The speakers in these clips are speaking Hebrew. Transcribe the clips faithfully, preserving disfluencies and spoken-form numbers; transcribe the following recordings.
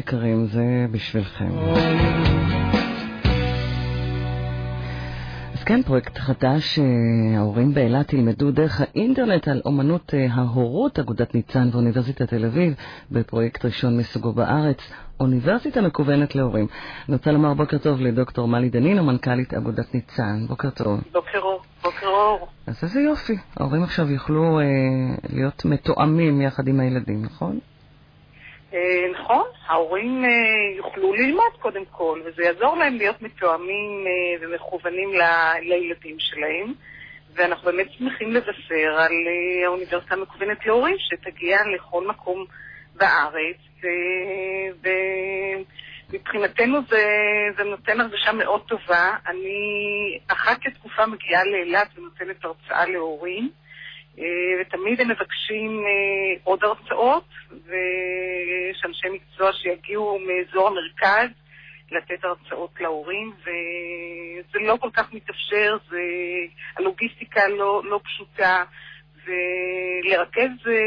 יקרים, זה בשבילכם. אז כן, פרויקט חדש, ההורים באילת ילמדו דרך האינטרנט על אומנות ההורות, אגודת ניצן ואוניברסיטת תל אביב, בפרויקט ראשון מסוגו בארץ, אוניברסיטה מקוונת להורים. אני רוצה לומר בוקר טוב לדוקטור מלי דנינו, מנכ"לית אגודת ניצן. בוקר טוב. בוקר אור, בוקר אור. אז איזה יופי, ההורים עכשיו יוכלו אה, להיות מתואמים יחד עם הילדים, נכון? אה, נכון, ההורים אה, יוכלו ללמוד קודם כל, וזה יעזור להם להיות מתואמים אה, ומכוונים ל- לילדים שלהם, ואנחנו באמת שמחים לבשר על אה, האוניברסיטה המקוונת להורים, שתגיע לכל מקום בארץ, ו... מבחינתנו זה, זה נותן הרגשה מאוד טובה. אני אחת כתקופה מגיעה לאילת ונותנת הרצאה להורים, ותמיד הם מבקשים עוד הרצאות, ויש אנשי מקצוע שיגיעו מאזור המרכז לתת הרצאות להורים, וזה לא כל כך מתאפשר, זה, הלוגיסטיקה לא, לא פשוטה, ולרכז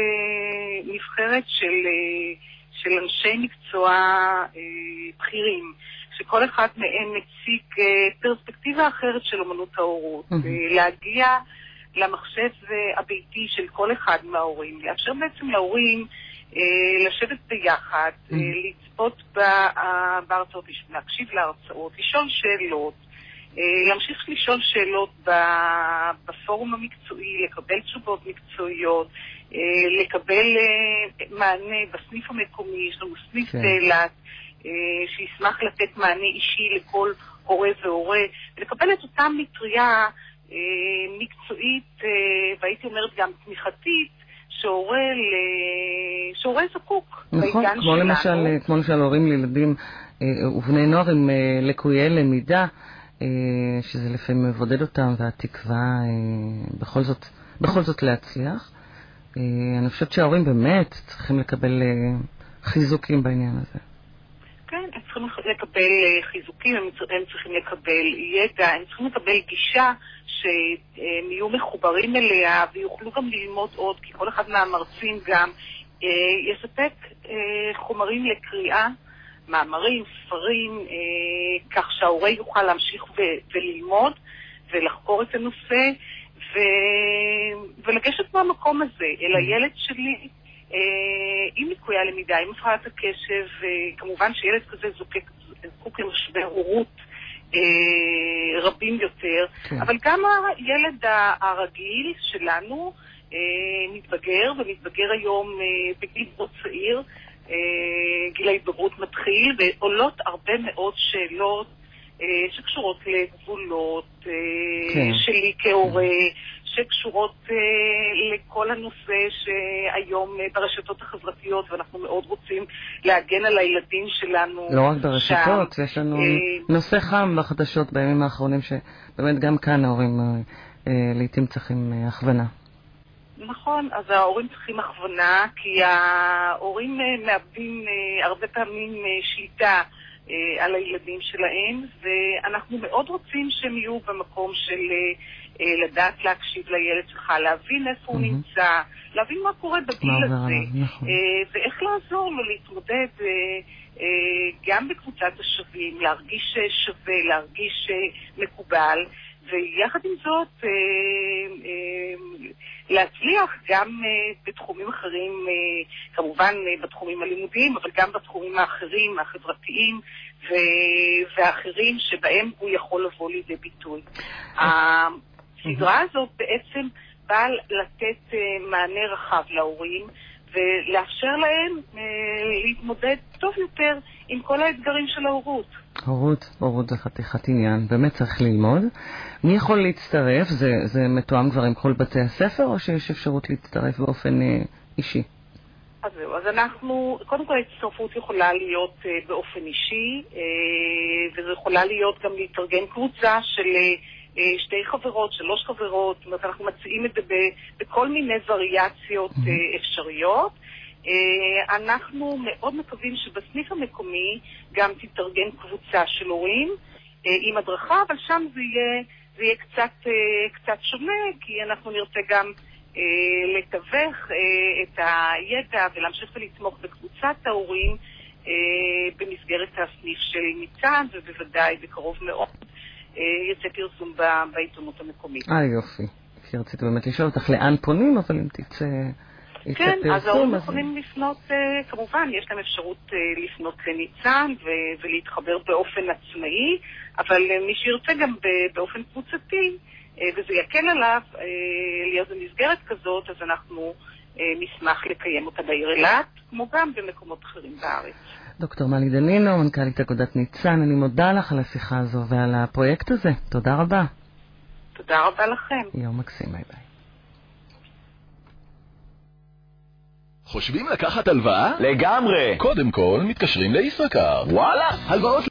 נבחרת של... של אנשי מקצוע אה, בכירים, שכל אחד מהם מציג אה, פרספקטיבה אחרת של אומנות ההורות, mm-hmm. להגיע למחשב הביתי של כל אחד מההורים, לאפשר בעצם להורים אה, לשבת ביחד, mm-hmm. אה, לצפות בהרצאות, להקשיב להרצאות, לשאול שאלות, אה, להמשיך לשאול שאלות בפורום המקצועי, לקבל תשובות מקצועיות, לקבל מענה בסניף המקומי, יש לנו סניף באילת שישמח לתת מענה אישי לכל הורה והורה, ולקבל את אותה מטריה מקצועית, והייתי אומרת גם תמיכתית, שהורה, שהורה זקוק בעידן שלנו. נכון, כמו למשל, כמו למשל הורים לילדים ובני נוער עם לקויי למידה, שזה לפעמים מבודד אותם, והתקווה בכל זאת, בכל זאת להצליח. אני חושבת שההורים באמת צריכים לקבל חיזוקים בעניין הזה. כן, הם צריכים לקבל חיזוקים, הם צריכים לקבל ידע, הם צריכים לקבל גישה שהם יהיו מחוברים אליה ויוכלו גם ללמוד עוד, כי כל אחד מהמרצים גם יספק חומרים לקריאה, מאמרים, ספרים, כך שההורה יוכל להמשיך וללמוד ולחקור את הנושא, ו... ולגשת מהמקום הזה אל הילד שלי אה, עם לקויי הלמידה, עם הפרעת הקשב, וכמובן שילד כזה זוקק, זקוק למשבר הורות אה, רבים יותר, כן. אבל גם הילד הרגיל שלנו אה, מתבגר, ומתבגר היום אה, בגיל מאוד צעיר, אה, גיל ההתבגרות מתחיל, ועולות הרבה מאוד שאלות שקשורות לגבולות כן. שלי כהורה, שקשורות לכל הנושא שהיום ברשתות החברתיות, ואנחנו מאוד רוצים להגן על הילדים שלנו. לא רק ברשתות, שם. יש לנו נושא חם בחדשות בימים האחרונים, שבאמת גם כאן ההורים לעתים צריכים הכוונה. נכון, אז ההורים צריכים הכוונה, כי ההורים מאבדים הרבה פעמים שליטה על הילדים שלהם, ואנחנו מאוד רוצים שהם יהיו במקום של לדעת להקשיב לילד שלך, להבין איפה הוא נמצא, להבין מה קורה בגיל הזה, ואיך לעזור לו להתמודד גם בקבוצת השווים, להרגיש שווה, להרגיש מקובל, ויחד עם זאת להצליח גם בתחומים אחרים, כמובן בתחומים הלימודיים, אבל גם בתחומים האחרים, החברתיים והאחרים שבהם הוא יכול לבוא לידי ביטוי. הסדרה הזאת בעצם באה לתת מענה רחב להורים ולאפשר להם להתמודד טוב יותר עם כל האתגרים של ההורות. הורות, הורות זה חתיכת עניין, באמת צריך ללמוד. מי יכול להצטרף? זה, זה מתואם כבר עם כל בתי הספר, או שיש אפשרות להצטרף באופן אה, אישי? אז זהו, אז אנחנו, קודם כל ההצטרפות יכולה להיות אה, באופן אישי, אה, וזה יכולה להיות גם להתארגן קבוצה של אה, שתי חברות, שלוש חברות, זאת אומרת, אנחנו מציעים את זה בכל מיני וריאציות אה, אפשריות. אנחנו מאוד מקווים שבסניף המקומי גם תתארגן קבוצה של הורים עם הדרכה, אבל שם זה יהיה, זה יהיה קצת, קצת שונה, כי אנחנו נרצה גם לתווך את הידע ולהמשיך ולתמוך בקבוצת ההורים במסגרת הסניף של ניצן, ובוודאי בקרוב מאוד יצא פרסום בעיתונות המקומית. אה, יופי. כי רציתי באמת לשאול אותך לאן פונים, אבל אם תצא... כן, אז ההורים יכולים לפנות, כמובן, יש להם אפשרות לפנות לניצן ולהתחבר באופן עצמאי, אבל מי שירצה גם באופן קבוצתי, וזה יקל עליו להיות במסגרת כזאת, אז אנחנו נשמח לקיים אותה בעיר אילת, כמו גם במקומות אחרים בארץ. דוקטור מלי דנינו, מנכ"לית אגודת ניצן, אני מודה לך על השיחה הזו ועל הפרויקט הזה. תודה רבה. תודה רבה לכם. יום מקסים, ביי ביי. חושבים לקחת הלוואה? לגמרי. קודם כל מתקשרים לישראכרט. וואלה, הלוואות